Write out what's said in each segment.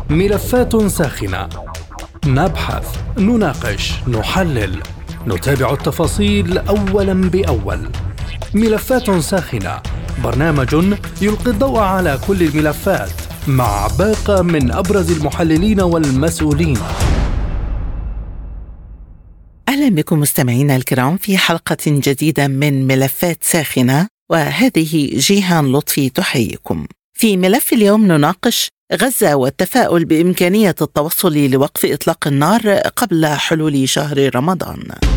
ملفات ساخنة، نبحث، نناقش، نحلل، نتابع التفاصيل أولاً بأول. ملفات ساخنة، برنامج يلقي الضوء على كل الملفات مع باقة من أبرز المحللين والمسؤولين. أهلا بكم مستمعينا الكرام في حلقة جديدة من ملفات ساخنة، وهذه جيهان لطفي تحييكم. في ملف اليوم نناقش غزة والتفاؤل بإمكانية التوصل لوقف إطلاق النار قبل حلول شهر رمضان.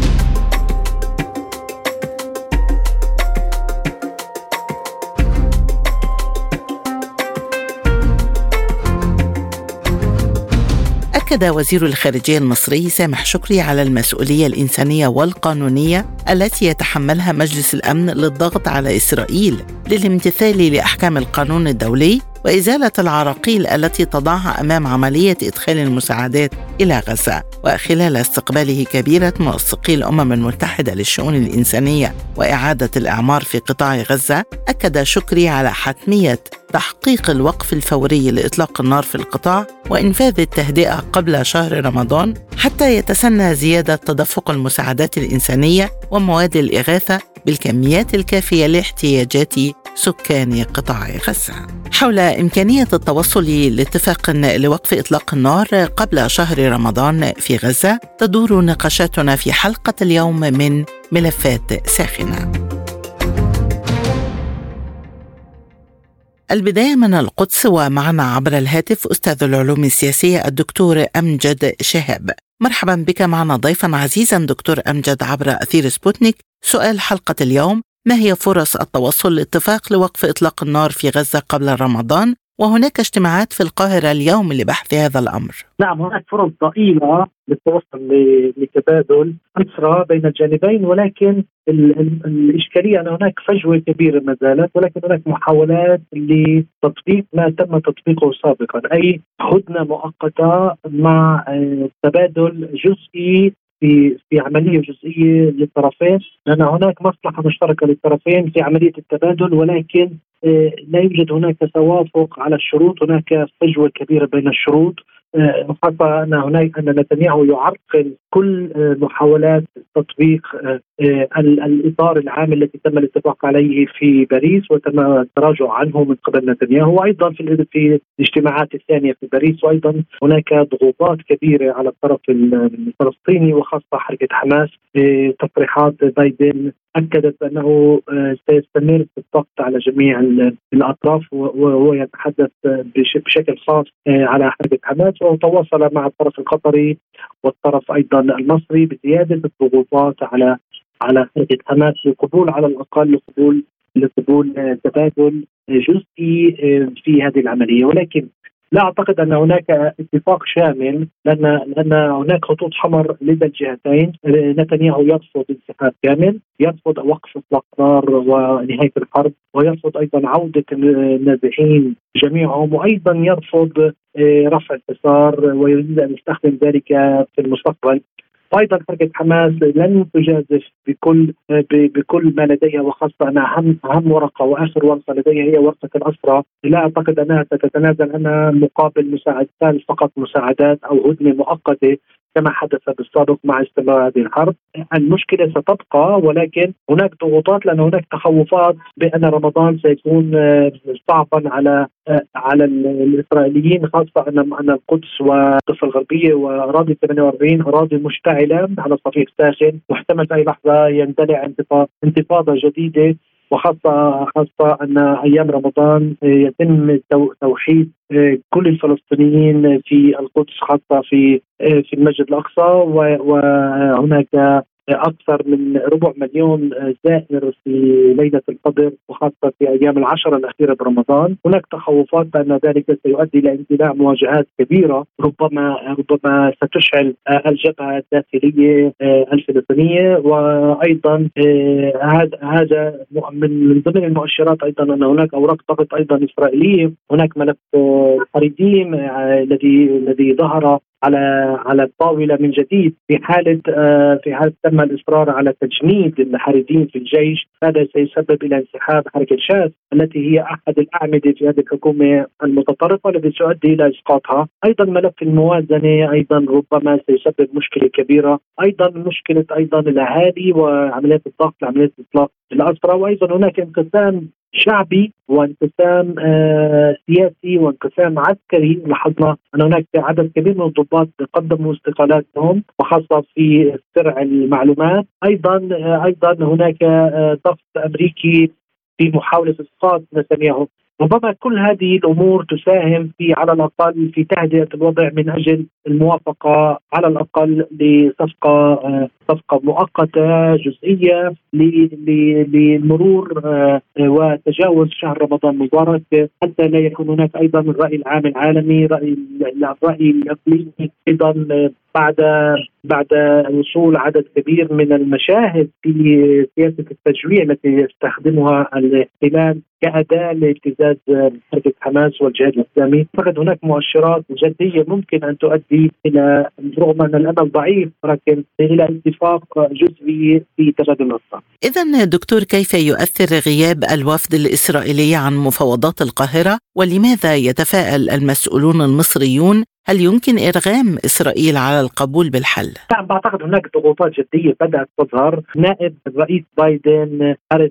أكد وزير الخارجية المصري سامح شكري على المسؤولية الإنسانية والقانونية التي يتحملها مجلس الأمن للضغط على إسرائيل للامتثال لأحكام القانون الدولي وإزالة العراقيل التي تضعها أمام عملية إدخال المساعدات إلى غزة. وخلال استقباله كبيرة منسقي الأمم المتحدة للشؤون الإنسانية وإعادة الإعمار في قطاع غزة، أكد شكري على حتمية تحقيق الوقف الفوري لإطلاق النار في القطاع وإنفاذ التهدئة قبل شهر رمضان حتى يتسنى زيادة تدفق المساعدات الإنسانية ومواد الإغاثة بالكميات الكافية لاحتياجات سكان قطاع غزة. حول إمكانية التوصل لاتفاق لوقف إطلاق النار قبل شهر رمضان في غزة تدور نقاشاتنا في حلقة اليوم من ملفات ساخنة. البداية من القدس، ومعنا عبر الهاتف أستاذ العلوم السياسية الدكتور أمجد شهاب. مرحبا بك معنا ضيفا عزيزا دكتور أمجد عبر أثير سبوتنيك. سؤال حلقة اليوم: ما هي فرص التوصل لاتفاق لوقف إطلاق النار في غزة قبل رمضان؟ وهناك اجتماعات في القاهرة اليوم لبحث هذا الأمر. نعم، هناك فرص ضئيلة للتوصل لتبادل أسرى بين الجانبين، ولكن الإشكالية أن هناك فجوة كبيرة ما زالت، ولكن هناك محاولات لتطبيق ما تم تطبيقه سابقا، أي هدنة مؤقتة مع تبادل جزئي في عملية جزئية للطرفين، لأن هناك مصلحة مشتركة للطرفين في عملية التبادل، ولكن لا يوجد هناك توافق على الشروط. هناك فجوة كبيرة بين الشروط، خاصة أن نتنياهو يعرقل كل محاولات تطبيق الإطار العام الذي تم الاتفاق عليه في باريس وتم التراجع عنه من قبل نتنياهو، وأيضا في الاجتماعات الثانية في باريس. وأيضا هناك ضغوطات كبيرة على الطرف الفلسطيني وخاصة حركة حماس. تصريحات بايدن أكدت أنه سيستمر في الضغط على جميع الأطراف، وهو يتحدث بشكل خاص على حركة حماس، وتواصل مع الطرف القطري والطرف أيضا المصري بزيادة الضغوطات على حركة حماس للقبول على الأقل لقبول تبادل جزئي في هذه العملية. ولكن لا أعتقد أن هناك اتفاق شامل، لأن هناك خطوط حمر لدى الجهتين. نتنياهو يرفض انسحاب كامل، يرفض وقف إطلاق نار ونهاية الحرب، ويرفض أيضا عودة النازحين جميعهم، وأيضا يرفض رفع الحصار ويريد أن يستخدم ذلك في المستقبل. أيضا حركة حماس لن تجازف بكل ما لديها، وخاصة أن أهم ورقة وآخر ورقة لديها هي ورقة الأسرى. لا أعتقد أنها ستتنازل عنها مقابل مساعدات، فقط مساعدات أو هدنة مؤقتة كما حدث بالسابق مع استمرار هذه الحرب. المشكلة ستبقى، ولكن هناك ضغوطات، لأن هناك تخوفات بأن رمضان سيكون صعبا على الإسرائيليين، خاصة أن القدس والضفة الغربية وأراضي 48 أراضي مشتعلة على صفيح ساخن، محتمل في أي لحظة يندلع انتفاضة جديدة، وخاصة أن أيام رمضان يتم توحيد كل الفلسطينيين في القدس، خاصة في المسجد الأقصى، وهناك أكثر من 250,000 زائر في ليلة القدر، وخاصة في أيام العشرة الأخيرة برمضان. هناك تخوفات بأن ذلك سيؤدي إلى اندلاع مواجهات كبيرة، ربما ستشعل الجبهة الداخلية الفلسطينية. وأيضا هذا من ضمن المؤشرات أيضا أن هناك أوراق ضغط أيضا إسرائيلية. هناك ملف الحريديم الذي ظهر على الطاولة من جديد في حالة تم الإصرار على تجنيد الحريدين في الجيش. هذا سيسبب إلى انسحاب حركة شاذ التي هي أحد الأعمدة في هذه الحكومة المتطرفة التي سيؤدي إلى إسقاطها. أيضا ملف الموازنة أيضا ربما سيسبب مشكلة كبيرة، أيضا مشكلة أيضا الأهالي وعمليات الضغط لعمليات إطلاق الأسرى، وأيضا هناك انقسام شعبي وانقسام سياسي وانقسام عسكري. لاحظنا أن هناك عدد كبير من الضباط قدموا استقالاتهم وخاصة في سرع المعلومات. أيضا هناك ضغط أمريكي في محاولة إسقاط نتنياهو. ربما كل هذه الأمور تساهم في على الأقل في تهدئة الوضع من أجل الموافقة على الأقل صفقة مؤقتة جزئية للمرور وتجاوز شهر رمضان المبارك، حتى لا يكون هناك أيضا الرأي العام العالمي، رأي الإقليمي أيضا بعد وصول عدد كبير من المشاهد في سياسة التجويع التي يستخدمها الاحتلال كأداة لابتزاز حركة حماس والجهاد الإسلامي. فقد هناك مؤشرات جدية ممكن أن تؤدي إلى، رغم أن الأمل ضعيف، ولكن إلى اتفاق جزئي في تبادل الأسرى. إذن دكتور، كيف يؤثر غياب الوفد الإسرائيلي عن مفاوضات القاهرة؟ ولماذا يتفاءل المسؤولون المصريون؟ هل يمكن إرغام إسرائيل على القبول بالحل؟ نعم، بعتقد هناك ضغوطات جدية بدأت تظهر. نائب الرئيس بايدن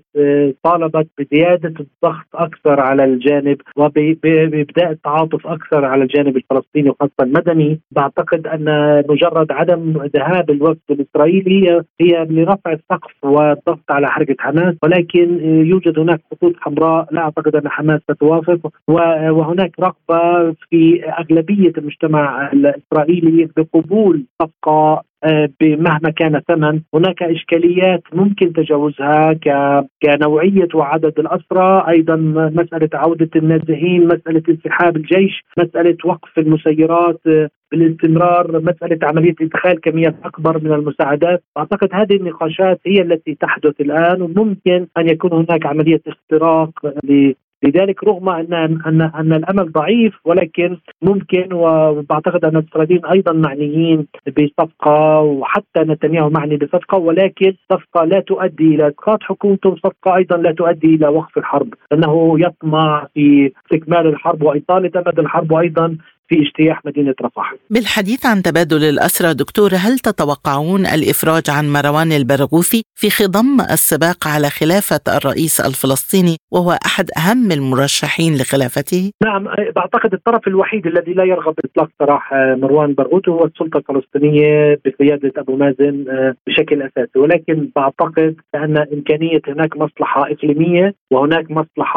طالبت بزيادة الضغط أكثر على الجانب وبإبداء التعاطف أكثر على الجانب الفلسطيني وخاصة المدني. بعتقد أن مجرد عدم ذهاب الوفد الإسرائيلي هي لرفع السقف والضغط على حركة حماس، ولكن يوجد هناك خطوط حمراء لا أعتقد أن حماس ستوافق، وهناك رغبة في أغلبية المجتمع الإسرائيلي بقبول صفقة بمهما كان ثمن. هناك إشكاليات ممكن تجاوزها كنوعية وعدد الأسرى، أيضا مسألة عودة النازحين، مسألة انسحاب الجيش، مسألة وقف المسيرات بالاستمرار، مسألة عملية إدخال كميات أكبر من المساعدات. أعتقد هذه النقاشات هي التي تحدث الآن، وممكن أن يكون هناك عملية اختراق لذلك، رغم أن الأمل ضعيف، ولكن ممكن. وبعتقد أن الإسرائيليين أيضا معنيين بصفقة، وحتى نتنياهو معني بصفقة، ولكن صفقة لا تؤدي إلى إسقاط حكومته، صفقة أيضا لا تؤدي إلى وقف الحرب، لأنه يطمع في استكمال الحرب وإطالة أمد الحرب، وأيضا في اجتياح مدينة رفح. بالحديث عن تبادل الأسرى دكتور، هل تتوقعون الإفراج عن مروان البرغوثي في خضم السباق على خلافة الرئيس الفلسطيني وهو أحد أهم المرشحين لخلافته؟ نعم، بعتقد الطرف الوحيد الذي لا يرغب بإطلاق سراح مروان البرغوثي هو السلطة الفلسطينية بقيادة أبو مازن بشكل أساسي، ولكن بعتقد أن إمكانية هناك مصلحة إقليمية وهناك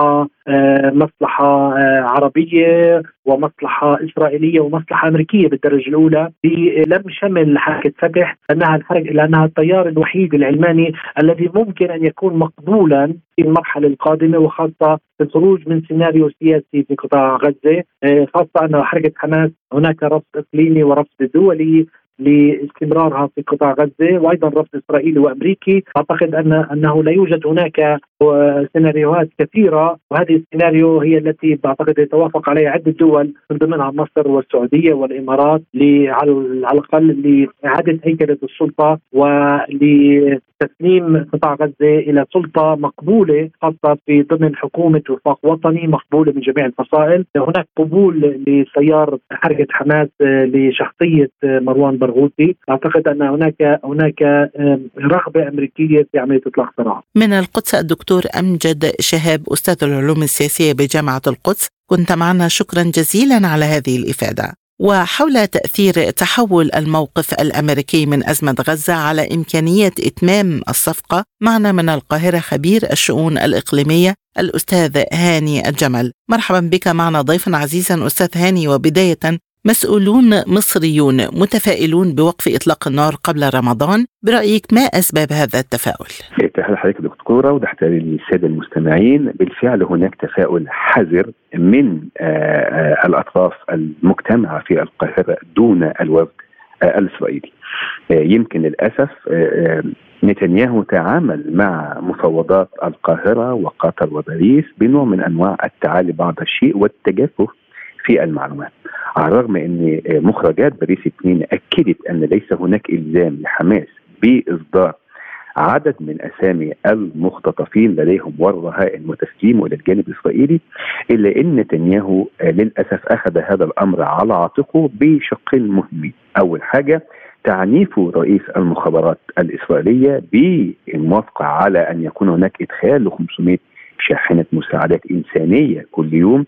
مصلحة عربية ومصلحة إسرائيلية ومصلحة أمريكية بالدرجة الأولى لم شمل حركة فتح، لأنها التيار الوحيد العلماني الذي ممكن أن يكون مقبولا في المرحلة القادمة، وخاصة في الخروج من سيناريو سياسي في قطاع غزة، خاصة أن حركة حماس هناك رفض إقليمي ورفض دولي لاستمرارها في قطاع غزة، وأيضا رفض إسرائيلي وأمريكي. أعتقد أنه لا يوجد هناك سيناريوهات كثيرة، وهذه السيناريو هي التي بعتقد يتوافق عليها عدة دول من ضمنها مصر والسعودية والإمارات على الأقل لإعادة هيكلة السلطة ولتسليم قطاع غزة إلى سلطة مقبولة، خاصة في ضمن حكومة وفاق وطني مقبولة من جميع الفصائل. هناك قبول لتيار حركة حماس لشخصية مروان برغوثي. أعتقد أن هناك رغبة أمريكية في عملية إطلاق سراح. من القدس الدكتور أمجد شهاب، أستاذ العلوم السياسية بجامعة القدس، كنت معنا، شكرا جزيلا على هذه الإفادة. وحول تأثير تحول الموقف الأمريكي من أزمة غزة على إمكانية إتمام الصفقة، معنا من القاهرة خبير الشؤون الإقليمية الأستاذ هاني الجمل. مرحبا بك معنا ضيفا عزيزا أستاذ هاني. وبداية، مسؤولون مصريون متفائلون بوقف إطلاق النار قبل رمضان، برأيك ما أسباب هذا التفاؤل؟ تحية لحضرتك دكتورة وتحية للسادة المستمعين. بالفعل هناك تفاؤل حذر من الأطراف المجتمعة في القاهرة دون الوفد الإسرائيلي. يمكن للأسف نتنياهو تعامل مع مفاوضات القاهرة وقطر وباريس بنوع من أنواع التعالي بعض الشيء والتجفف في المعلومات، على الرغم أن مخرجات باريس 2 أكدت أن ليس هناك إلزام لحماس بإصدار عدد من أسامي المختطفين لديهم والرهائن وتسليمه إلى الجانب الإسرائيلي، إلا أن نتنياهو للأسف أخذ هذا الأمر على عاتقه بشقين مهمين. أول حاجة تعنيف رئيس المخابرات الإسرائيلية بالموافقة على أن يكون هناك إدخال 500 شاحنة مساعدات إنسانية كل يوم.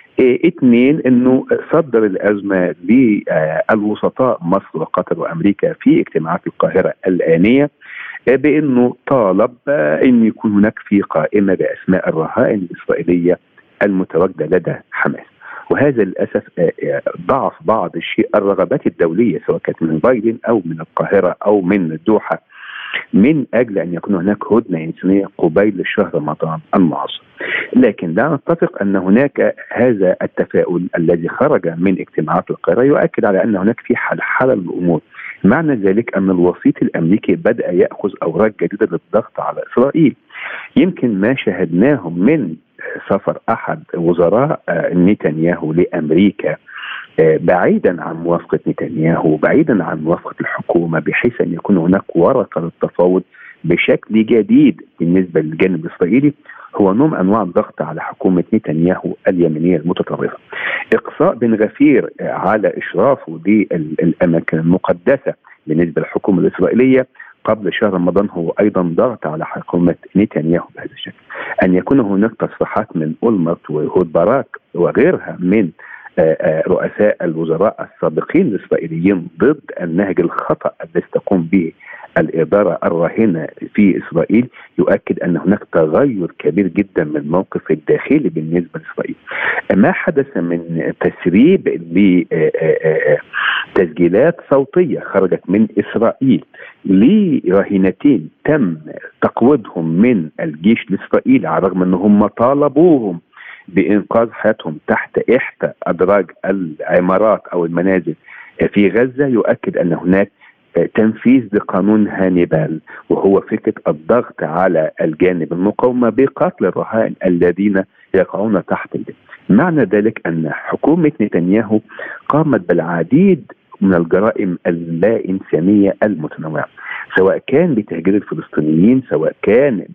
2 أنه صدر الأزمة للوسطاء مصر وقطر وأمريكا في اجتماعات القاهرة الآنية، بأنه طالب أن يكون هناك في قائمة بأسماء الرهائن الإسرائيلية المتواجدة لدى حماس. وهذا للأسف ضعف بعض الشيء الرغبات الدولية، سواء كانت من بايدن أو من القاهرة أو من الدوحة، من أجل أن يكون هناك هدنة إنسانية قبيل شهر رمضان المعظم. لكن لا نتفق أن هناك هذا التفاؤل الذي خرج من اجتماعات القاهرة يؤكد على أن هناك في حلحلة للأمور. معنى ذلك أن الوسيط الأمريكي بدأ يأخذ أوراق جديدة للضغط على إسرائيل. يمكن ما شاهدناه من سفر أحد وزراء نتنياهو لأمريكا بعيدا عن موافقة نتنياهو، بعيدا عن موافقة الحكومة، بحيث أن يكون هناك ورقة للتفاوض بشكل جديد بالنسبة للجانب الإسرائيلي، هو نوع من أنواع الضغط على حكومة نتنياهو اليمينية المتطرفة. إقصاء بن غفير على إشرافه للأماكن المقدسة بالنسبة للحكومة الإسرائيلية قبل شهر رمضان هو أيضا ضغط على حكومة نتنياهو بهذا الشكل. أن يكون هناك تصريحات من أولمرت وهود باراك وغيرها من رؤساء الوزراء السابقين الإسرائيليين ضد النهج الخطأ الذي تقوم به الإدارة الراهنة في إسرائيل يؤكد أن هناك تغير كبير جدا من الموقف الداخلي بالنسبة لإسرائيل. ما حدث من تسريب لتسجيلات صوتية خرجت من إسرائيل لراهنتين تم تقويضهم من الجيش الإسرائيلي على الرغم أنهم طالبوهم بإنقاذ حياتهم تحت إحدى أدراج العمارات أو المنازل في غزة، يؤكد أن هناك تنفيذ لقانون هانيبال، وهو فكرة الضغط على الجانب المقاومة بقتل الرهائن الذين يقعون تحت اليد. معنى ذلك أن حكومة نتنياهو قامت بالعديد من الجرائم اللا إنسانية المتنوعة، سواء كان بتهجير الفلسطينيين، سواء كان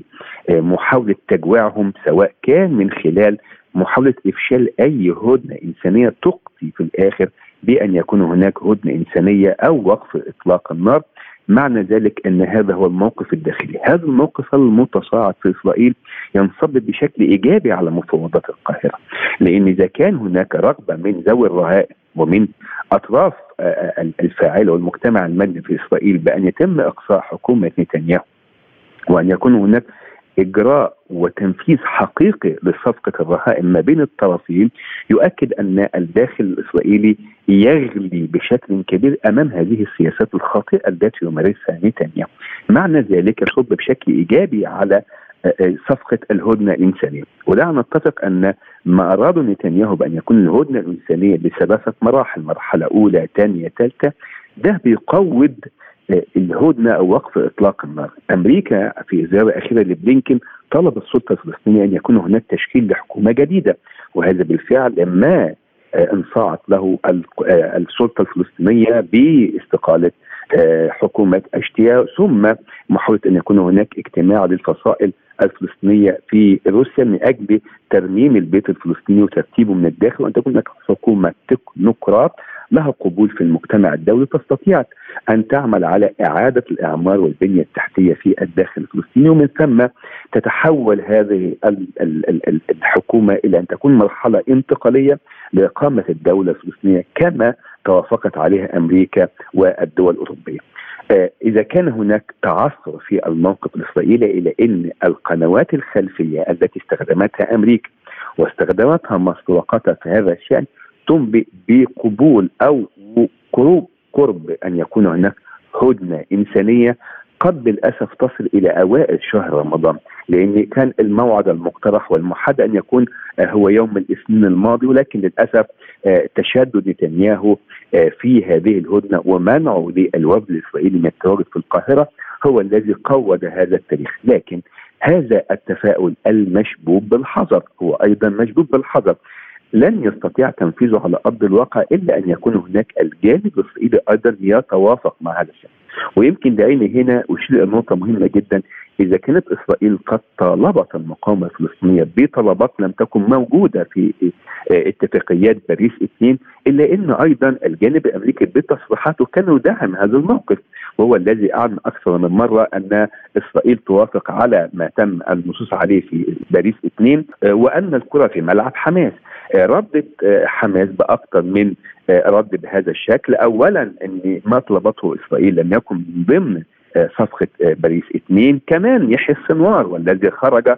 بمحاولة تجويعهم، سواء كان من خلال محاولة إفشال أي هدنة إنسانية تقضي في الآخر بأن يكون هناك هدنة إنسانية أو وقف إطلاق النار. معنى ذلك أن هذا هو الموقف الداخلي. هذا الموقف المتصاعد في إسرائيل ينصب بشكل إيجابي على مفاوضات القاهرة، لأن إذا كان هناك رغبة من ذوي الرهائن ومن أطراف الفاعلة والمجتمع المدني في إسرائيل بأن يتم إقصاء حكومة نتنياهو وأن يكون هناك إجراء وتنفيذ حقيقي لصفقة الرهائن ما بين الطرفين، يؤكد أن الداخل الإسرائيلي يغلي بشكل كبير أمام هذه السياسات الخاطئة التي يمارسها نتنياهو. معنى ذلك يصب بشكل إيجابي على صفقة الهدنة الإنسانية. ولا نتفق أن ما أرادوا نتنياهو بأن يكون الهدنة الإنسانية بثلاثة مراحل، مرحلة أولى ثانية ثالثة، ده بيقوض الهدنة أو وقف إطلاق النار. أمريكا في زيارة أخيرة لبلينكن طلب السلطة الفلسطينية أن يكون هناك تشكيل لحكومة جديدة، وهذا بالفعل ما انصاعت له السلطة الفلسطينية باستقالة حكومة أشتيا، ثم محاولة أن يكون هناك اجتماع للفصائل الفلسطينية في روسيا من أجل ترميم البيت الفلسطيني وترتيبه من الداخل، وأن تكون هناك حكومة تكنوقراط لها قبول في المجتمع الدولي تستطيع أن تعمل على إعادة الإعمار والبنية التحتية في الداخل الفلسطيني، ومن ثم تتحول هذه الحكومة إلى أن تكون مرحلة انتقالية لإقامة الدولة الفلسطينية كما توافقت عليها أمريكا والدول الأوروبية. إذا كان هناك تعثر في الموقف الإسرائيلي إلى أن القنوات الخلفية التي استخدمتها أمريكا واستخدمتها مصر وقطر في هذا الشأن تنبئ بقبول أو قرب أن يكون هناك هدنة إنسانية قد للأسف تصل إلى أوائل شهر رمضان، لأن كان الموعد المقترح والمحدد أن يكون هو يوم الاثنين الماضي، ولكن للأسف تشدد نتنياهو في هذه الهدنة ومنعه للوفد الإسرائيلي من التواجد في القاهرة هو الذي قوّد هذا التاريخ. لكن هذا التفاؤل المشبوب بالحذر هو أيضا مشبوب بالحذر. لن يستطيع تنفيذه على أرض الواقع إلا أن يكون هناك الجانب الإسرائيلي أيضا يتوافق مع هذا الشيء. ويمكن دعيني هنا أشير نقطة مهمة جدا. إذا كانت إسرائيل قد طالبت المقاومة الفلسطينية بطلبات لم تكن موجودة في اتفاقيات باريس 2، إلا أن أيضا الجانب الأمريكي بتصريحاته كان يدعم هذا الموقف، وهو الذي أعلن أكثر من مرة أن إسرائيل توافق على ما تم النصوص عليه في باريس 2، وأن الكرة في ملعب حماس. ردت حماس بأكثر من رد بهذا الشكل. أولا أن ما طلبته إسرائيل لم يكن من ضمن صفقة باريس 2. كمان يحيى السنوار والذي خرج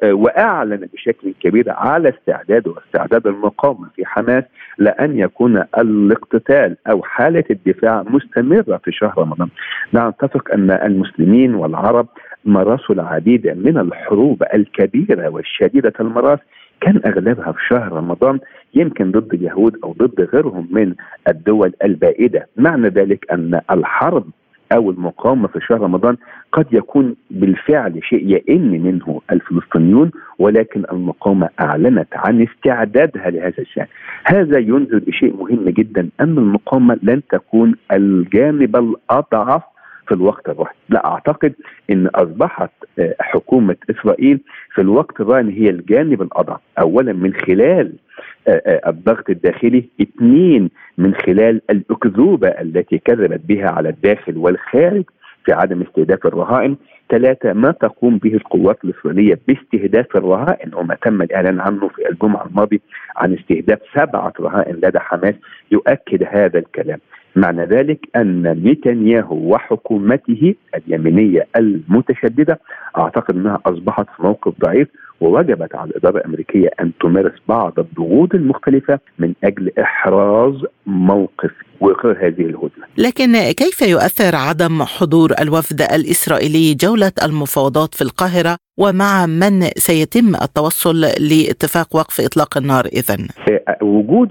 وأعلن بشكل كبير على استعداده واستعداد المقاومة في حماس لأن يكون الاقتتال أو حالة الدفاع مستمرة في شهر رمضان. نتفق أن المسلمين والعرب مارسوا العديد من الحروب الكبيرة والشديدة المراس، كان أغلبها في شهر رمضان، يمكن ضد اليهود أو ضد غيرهم من الدول البائدة. معنى ذلك أن الحرب أو المقاومة في شهر رمضان قد يكون بالفعل شيء يئن منه الفلسطينيون، ولكن المقاومة أعلنت عن استعدادها لهذا الشأن. هذا ينذر بشيء مهم جدا، أن المقاومة لن تكون الجانب الأضعف في الوقت الراهن. لا أعتقد أن أصبحت حكومة إسرائيل في الوقت الراهن هي الجانب الأضعف، أولا من خلال الضغط الداخلي، 2 من خلال الأكذوبة التي كذبت بها على الداخل والخارج في عدم استهداف الرهائن، 3 ما تقوم به القوات الإسرائيلية باستهداف الرهائن، وما تم الإعلان عنه في الجمعة الماضية عن استهداف 7 رهائن لدى حماس يؤكد هذا الكلام. معنى ذلك أن نتنياهو وحكومته اليمينية المتشددة أعتقد أنها أصبحت في موقف ضعيف، ووجبت على الإدارة الأمريكية أن تمارس بعض الضغوط المختلفة من أجل إحراز موقف وإقرار هذه الهدنة. لكن كيف يؤثر عدم حضور الوفد الإسرائيلي جولة المفاوضات في القاهرة، ومع من سيتم التوصل لاتفاق وقف إطلاق النار؟ إذن وجود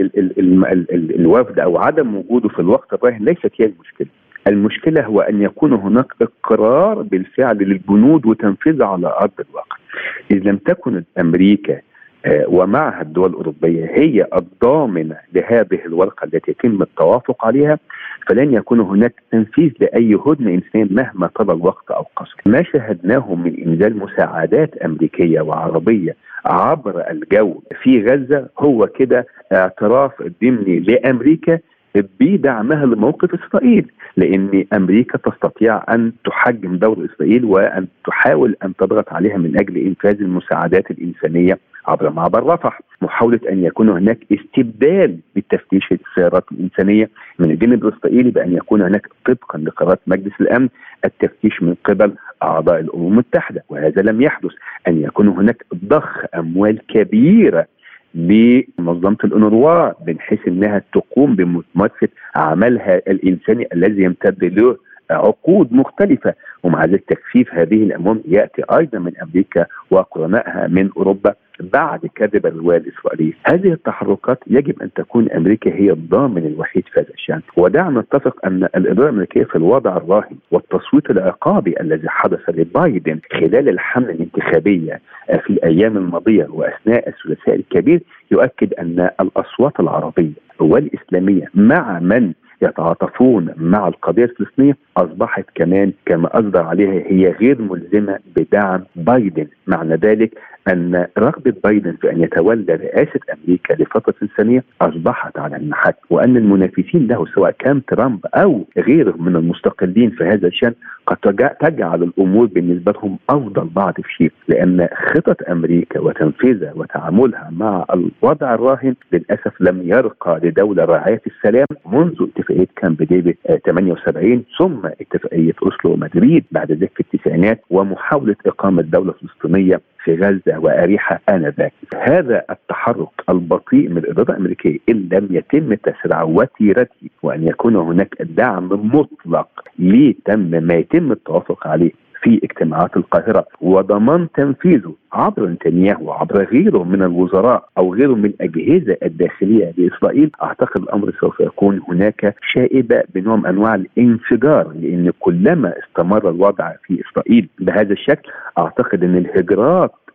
الوفد أو عدم وجوده في الوقت الراهن ليست هي المشكلة. المشكلة هو أن يكون هناك إقرار بالفعل للجنود وتنفيذ على أرض الواقع. إذ لم تكن أمريكا ومعها الدول الأوروبية هي الضامنة لهذه الورقة التي يتم التوافق عليها، فلن يكون هناك تنفيذ لأي هدنة إنسانية مهما طال الوقت أو قصر. ما شاهدناه من إنزال مساعدات أمريكية وعربية عبر الجو في غزة هو كده اعتراف ضمني لأمريكا بدعمها لموقف إسرائيل، لأن أمريكا تستطيع أن تحجم دور إسرائيل وأن تحاول أن تضغط عليها من أجل إنفاذ المساعدات الإنسانية عبر معبر رفح. محاولة أن يكون هناك استبدال بالتفتيش السيارات الإنسانية من الجانب الإسرائيلي بأن يكون هناك طبقا لقرارات مجلس الأمن التفتيش من قبل أعضاء الأمم المتحدة، وهذا لم يحدث. أن يكون هناك ضخ أموال كبيرة بمنظمة الأونروا من حيث أنها تقوم بممارسة عملها الإنساني الذي يمتد له عقود مختلفة، ومع ذلك تكثيف هذه الأموال يأتي أيضا من أمريكا وقرنائها من أوروبا بعد كذب الرواية الإسرائيلية. هذه التحركات يجب أن تكون أمريكا هي الضامن الوحيد في هذا الشأن. ودعنا نتفق أن الإدارة الأمريكية في الوضع الراهن والتصويت العقابي الذي حدث لبايدن خلال الحملة الانتخابية في الأيام الماضية وأثناء الثلاثاء الكبير يؤكد أن الأصوات العربية والإسلامية مع من يتعاطفون مع القضية الفلسطينية أصبحت كمان كما أصدر عليها هي غير ملزمة بدعم بايدن. معنى ذلك أن رغبة بايدن في أن يتولى رئاسة أمريكا لفترة ثانية أصبحت على المحك، وأن المنافسين له سواء كان ترامب أو غيره من المستقلين في هذا الشأن قد تجعل الأمور بالنسبة لهم أفضل بعض الشيء، لأن خطط أمريكا وتنفيذها وتعاملها مع الوضع الراهن للأسف لم يرقى لدولة راعية السلام منذ اتفاقية كامب ديفيد 78 ثم اتفاقية أوسلو ومدريد بعد ذلك في التسعينات ومحاولة إقامة دولة فلسطينية في غزة وأريحة آنذاك. هذا التحرك البطيء من الإدارة الأمريكية إن لم يتم تسريع وتيرته وأن يكون هناك دعم مطلق لتم ما يتم التوافق عليه في اجتماعات القاهرة وضمان تنفيذه عبر نتنياهو وعبر غيره من الوزراء أو غيره من الأجهزة الداخلية لإسرائيل، أعتقد الأمر سوف يكون هناك شائبة بنوع من أنواع الانفجار، لأن كلما استمر الوضع في إسرائيل بهذا الشكل أعتقد أن الهجرات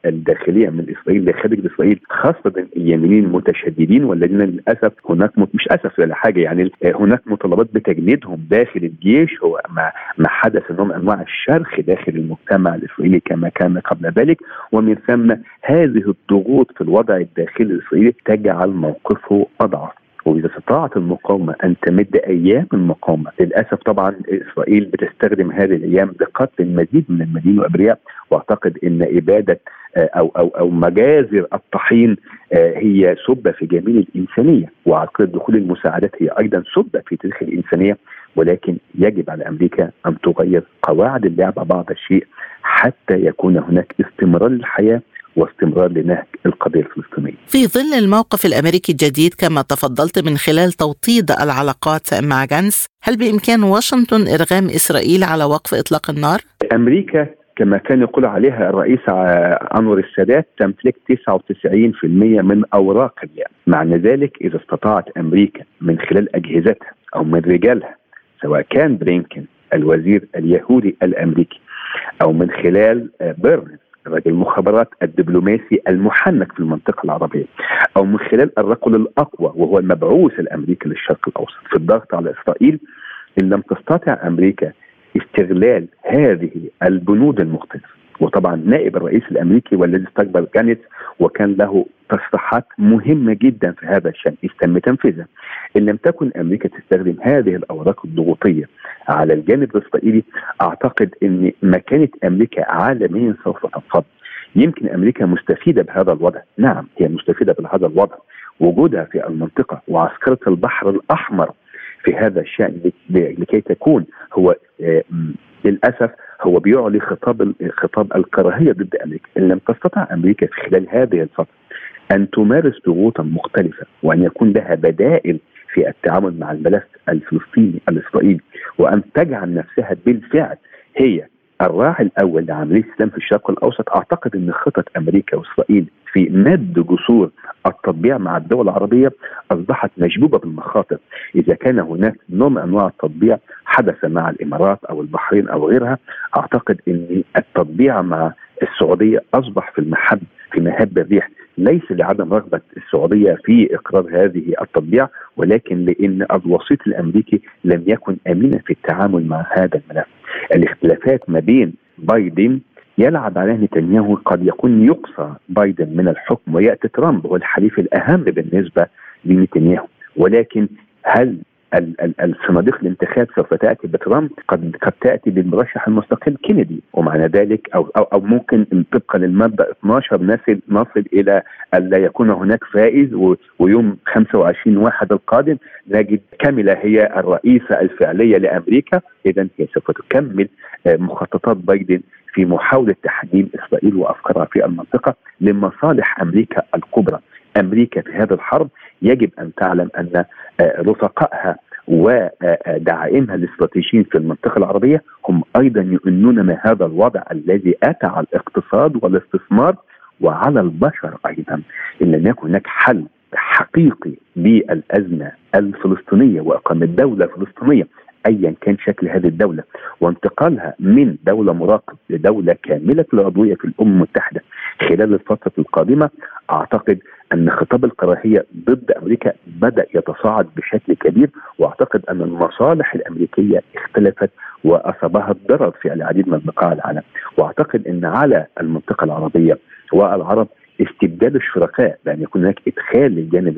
الداخليه من اسرائيل لخارج اسرائيل، خاصه اليمينيين المتشددين والذين للاسف هناك مش اسف ولا حاجه، يعني هناك مطالبات بتجنيدهم داخل الجيش، هو ما حدث نوع من انواع الشرخ داخل المجتمع الاسرائيلي كما كان قبل ذلك، ومن ثم هذه الضغوط في الوضع الداخلي الاسرائيلي تجعل موقفه اضعف. وإذا استطاعت المقاومة أن تمد أيام المقاومة، للأسف طبعا إسرائيل بتستخدم هذه الأيام لقتل المزيد من المدنيين والأبرياء، وأعتقد أن إبادة أو مجازر الطحين هي سبة في جميل الإنسانية، وأعتقد دخول المساعدات هي أيضا سبة في تاريخ الإنسانية، ولكن يجب على أمريكا أن تغير قواعد اللعبة بعض الشيء حتى يكون هناك استمرار للحياة واستمرار لنهج القضية الفلسطينية. في ظل الموقف الأمريكي الجديد كما تفضلت من خلال توطيد العلاقات مع جانس، هل بإمكان واشنطن إرغام إسرائيل على وقف إطلاق النار؟ أمريكا كما كان يقول عليها الرئيس أنور السادات تمتلك 99% من أوراق اليأس. معنى ذلك إذا استطاعت أمريكا من خلال أجهزتها أو من رجالها، سواء كان برينكن الوزير اليهودي الأمريكي أو من خلال بيرنز رجل المخابرات الدبلوماسي المحنك في المنطقة العربية، أو من خلال الرجل الأقوى وهو المبعوث الأمريكي للشرق الأوسط في الضغط على إسرائيل، إن لم تستطع أمريكا استغلال هذه البنود المختلفة. وطبعا نائب الرئيس الأمريكي والذي استقبل جانيتس وكان له تصريحات مهمة جدا في هذا الشأن تم تنفيذها. إن لم تكن أمريكا تستخدم هذه الأوراق الضغوطية على الجانب الإسرائيلي، أعتقد أن مكانة أمريكا عالميا سوف تنخفض. يمكن أمريكا مستفيدة بهذا الوضع، نعم هي مستفيدة بهذا الوضع، وجودها في المنطقة وعسكرة البحر الأحمر في هذا الشأن لكي تكون هو للأسف هو بيعلي خطاب الكراهية ضد أمريكا. إن لم تستطع أمريكا في خلال هذه الفترة أن تمارس ضغوطا مختلفة وأن يكون لها بدائل في التعامل مع الملف الفلسطيني الإسرائيلي، وأن تجعل نفسها بالفعل هي الراعي الأول لعملية السلام في الشرق الأوسط، أعتقد أن خطط أمريكا وإسرائيل في مد جسور التطبيع مع الدول العربية أصبحت مجبوبة بالمخاطر. إذا كان هناك نوع من أنواع التطبيع حدث مع الإمارات أو البحرين أو غيرها، أعتقد أن التطبيع مع السعودية أصبح في مهب الريح، ليس لعدم رغبة السعودية في إقرار هذه التطبيع، ولكن لأن الوسيط الأمريكي لم يكن أمينا في التعامل مع هذا الملف. الاختلافات ما بين بايدن يلعب عليه نتنياهو، قد يكون يقصى بايدن من الحكم ويأتي ترامب هو الحليف الأهم بالنسبة لنتنياهو، ولكن هل الصناديق الانتخاب سوف تأتي بترامب؟ قد تأتي بالمرشح المستقل كينيدي، ومعنى ذلك أو ممكن طبقا للمادة 12 نصل إلى أن لا يكون هناك فائز، ويوم 25/1 القادم نجد كاميلا هي الرئيسة الفعلية لأمريكا. إذن هي سوف تكمل مخططات بايدن في محاولة تحجيم إسرائيل وأفكارها في المنطقة لمصالح أمريكا الكبرى. أمريكا في هذا الحرب يجب أن تعلم أن رفقائها ودعائمها الاستراتيجيين في المنطقة العربية هم أيضا يؤمنون من هذا الوضع الذي أتى على الاقتصاد والاستثمار وعلى البشر أيضا. إن لم يكن هناك حل حقيقي بالأزمة الفلسطينية وإقامة دولة فلسطينية أيا كان شكل هذه الدولة وانتقالها من دولة مراقب لدولة كاملة العضوية في الأمم المتحدة خلال الفترة القادمة، أعتقد أن خطاب الكراهية ضد أمريكا بدأ يتصاعد بشكل كبير، وأعتقد أن المصالح الأمريكية اختلفت وأصابها الضرر في العديد من بقاع العالم. وأعتقد أن على المنطقة العربية والعرب استبدال الشركاء، بأن يكون هناك إدخال للجانب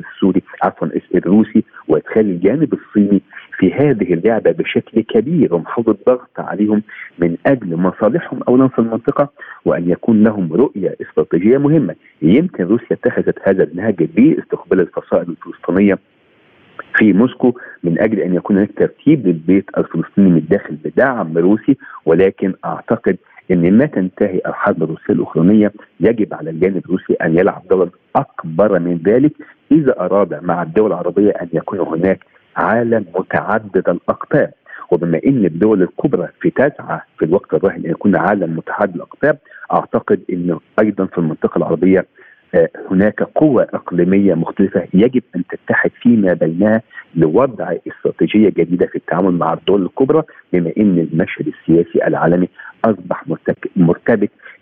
الروسي وإدخال الجانب الصيني في هذه اللعبة بشكل كبير، ومحاولة الضغط عليهم من أجل مصالحهم أولا في المنطقة، وأن يكون لهم رؤية استراتيجية مهمة. يمكن روسيا اتخذت هذا النهج باستقبال الفصائل الفلسطينية في موسكو من أجل أن يكون هناك ترتيب للبيت الفلسطيني من الداخل بدعم روسي، ولكن أعتقد أن ما تنتهي الحرب الروسية الأوكرانية يجب على الجانب الروسي أن يلعب دورا أكبر من ذلك إذا أراد مع الدول العربية أن يكون هناك عالم متعدد الأقطاب. وبما أن الدول الكبرى تسعى في الوقت الراهن أن يكون عالم متعدد الأقطاب، أعتقد أنه أيضا في المنطقة العربية هناك قوة إقليمية مختلفة يجب أن تتحد فيما بينها لوضع استراتيجية جديدة في التعامل مع الدول الكبرى، بما أن المشهد السياسي العالمي أصبح مرتبك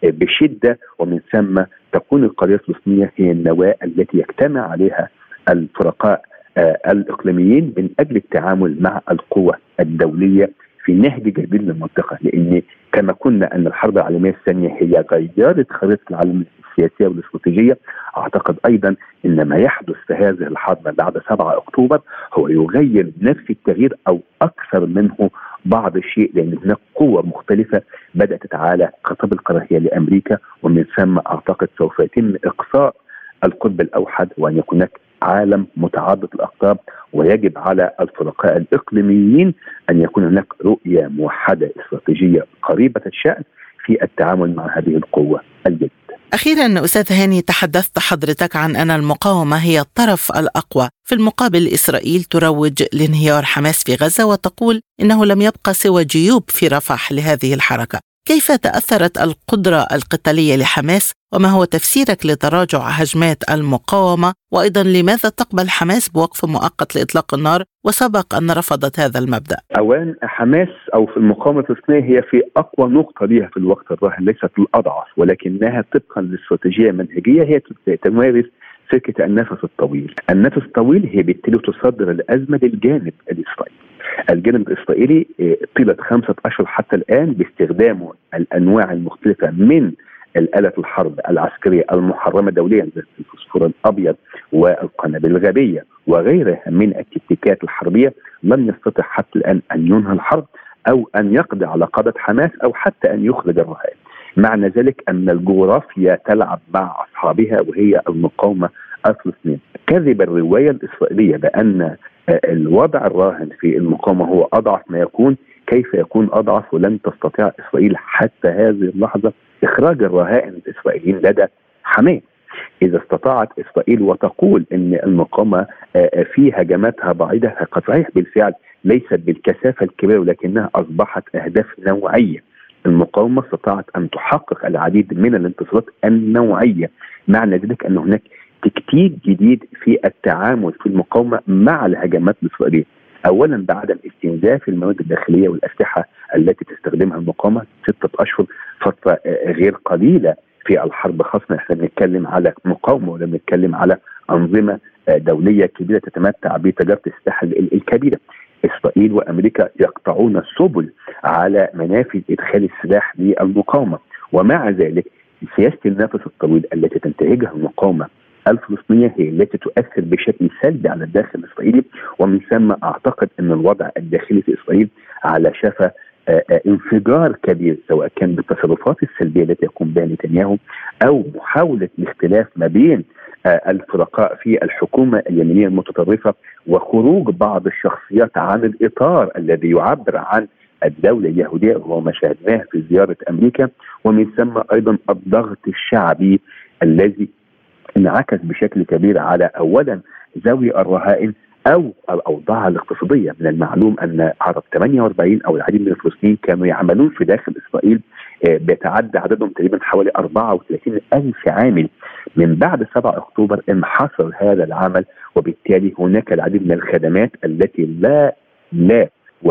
بشدة، ومن ثم تكون القضية الفلسطينية هي النواة التي يجتمع عليها الفرقاء الإقليميين من أجل التعامل مع القوى الدولية في نهج جديد للمنطقة. لأن كما قلنا أن الحرب العالمية الثانية هي غيرت خريطة العالم السياسية والاستراتيجية، أعتقد أيضا أن ما يحدث في هذه الحرب بعد 7 أكتوبر هو يغير نفس التغيير أو أكثر منه بعض الشيء، لأن هناك قوة مختلفة بدأت تتعالى خطاب الكراهية لأمريكا، ومن ثم أعتقد سوف يتم إقصاء القطب الأوحد وأن يكون هناك عالم متعدد الأقطاب، ويجب على الفرقاء الإقليميين أن يكون هناك رؤية موحدة استراتيجية قريبة الشأن في التعامل مع هذه القوة الجديدة. أخيرا أستاذ هاني، تحدثت حضرتك عن أن المقاومة هي الطرف الأقوى، في المقابل إسرائيل تروج لانهيار حماس في غزة وتقول إنه لم يبقى سوى جيوب في رفح لهذه الحركة. كيف تأثرت القدرة القتالية لحماس، وما هو تفسيرك لتراجع هجمات المقاومة؟ وأيضا لماذا تقبل حماس بوقف مؤقت لإطلاق النار وسبق أن رفضت هذا المبدأ؟ أولا حماس أو في المقاومة الفلسطينية هي في أقوى نقطة لها في الوقت الراهن، ليست الأضعف، ولكنها طبقا للاستراتيجية المنهجية هي تمارس فكرة النفس الطويل. النفس الطويل هي بالتالي تصدر الأزمة للجانب الإسرائيلي. الجانب الإسرائيلي طيلة 5 أشهر حتى الآن باستخدامه الأنواع المختلفة من الآلة الحرب العسكرية المحرمة دوليا زي الفوسفور الأبيض والقنابل الغابية وغيرها من التكتيكات الحربية، لم يستطع حتى الآن أن ينهي الحرب أو أن يقضي على قادة حماس أو حتى أن يخرج الرهائن. معنى ذلك أن الجغرافيا تلعب مع أصحابها وهي المقاومة الفلسطينية. كذب الرواية الإسرائيلية بأن الوضع الراهن في المقاومة هو أضعف ما يكون. كيف يكون أضعف ولن تستطيع إسرائيل حتى هذه اللحظة إخراج الرهائن الإسرائيليين لدى حماس؟ إذا استطاعت إسرائيل وتقول أن المقاومة في هجماتها بعيدة، قد صحيح بالفعل ليست بالكثافة الكبيرة ولكنها أصبحت أهداف نوعية. المقاومة استطاعت أن تحقق العديد من الانتصارات النوعية. معنى ذلك أن هناك تكتيك جديد في التعامل في المقاومة مع الهجمات الإسرائيلية. أولا بعدم استنزاف المواد الداخلية والأسلحة التي تستخدمها المقاومة. 6 أشهر فترة غير قليلة في الحرب، خاصة احنا بنتكلم على مقاومة ولا بنتكلم على أنظمة دولية كبيرة تتمتع بتجارة السلاح الكبيرة. إسرائيل وأمريكا يقطعون السبل على منافذ إدخال السلاح للمقاومة، ومع ذلك سياسة النفس الطويل التي تنتهجها المقاومة الفلسطينية هي التي تؤثر بشكل سلبي على الداخل الإسرائيلي، ومن ثم أعتقد أن الوضع الداخلي في إسرائيل على شفا انفجار كبير، سواء كان بالتصرفات السلبية التي يقوم بها نتنياهو أو محاولة الاختلاف ما بين الفرقاء في الحكومة اليمينية المتطرفة وخروج بعض الشخصيات عن الإطار الذي يعبر عن الدولة اليهودية وهو ما شاهدناه في زيارة أمريكا، ومن ثم أيضا الضغط الشعبي الذي انعكس بشكل كبير على أولا ذوي الرهائن أو الأوضاع الاقتصادية. من المعلوم أن عرب 48 أو العديد من الفلسطينيين كانوا يعملون في داخل إسرائيل بيتعدى عددهم تقريبا حوالي 34 ألف عامل. من بعد 7 أكتوبر انحصر هذا العمل، وبالتالي هناك العديد من الخدمات التي لا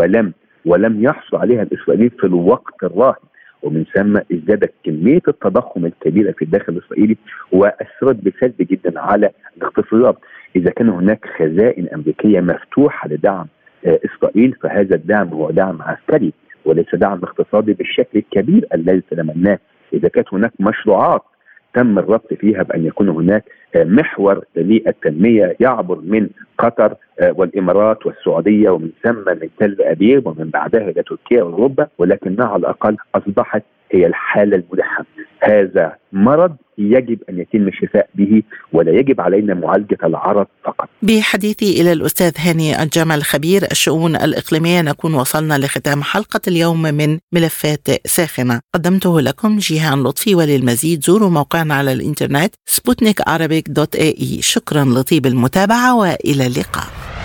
ولم يحصل عليها الإسرائيليين في الوقت الراهن، ومن ثم ازدادت كمية التضخم الكبيرة في الداخل الإسرائيلي وأثرت بسلب جدا على الاقتصاد. إذا كان هناك خزائن أمريكية مفتوحة لدعم إسرائيل فهذا الدعم هو دعم عسكري وليس دعم اقتصادي بالشكل الكبير الذي تتمناه. إذا كانت هناك مشروعات تم الربط فيها بأن يكون هناك محور للتنمية يعبر من قطر والإمارات والسعودية ومن ثم من تل أبيب ومن بعدها إلى تركيا وأوروبا، ولكنها على الأقل أصبحت هي الحالة الملحة. هذا مرض يجب أن يتم الشفاء به ولا يجب علينا معالجة العرض فقط. بحديثي إلى الأستاذ هاني الجمل خبير الشؤون الإقليمية نكون وصلنا لختام حلقة اليوم من ملفات ساخنة، قدمته لكم جيهان لطفي، وللمزيد زوروا موقعنا على الإنترنت sputnikarabic.ae. شكرا لطيب المتابعة وإلى اللقاء.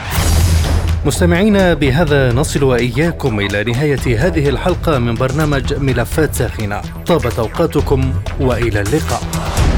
مستمعينا، بهذا نصل وإياكم إلى نهاية هذه الحلقة من برنامج ملفات ساخنة. طابت أوقاتكم وإلى اللقاء.